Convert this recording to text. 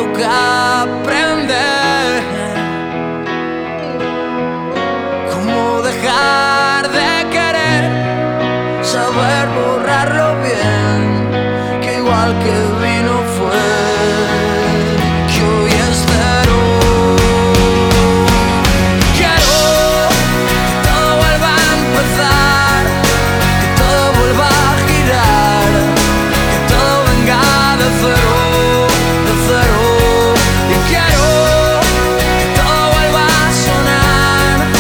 toca aprender cómo dejar de querer, saber borrarlo bien, que igual que vino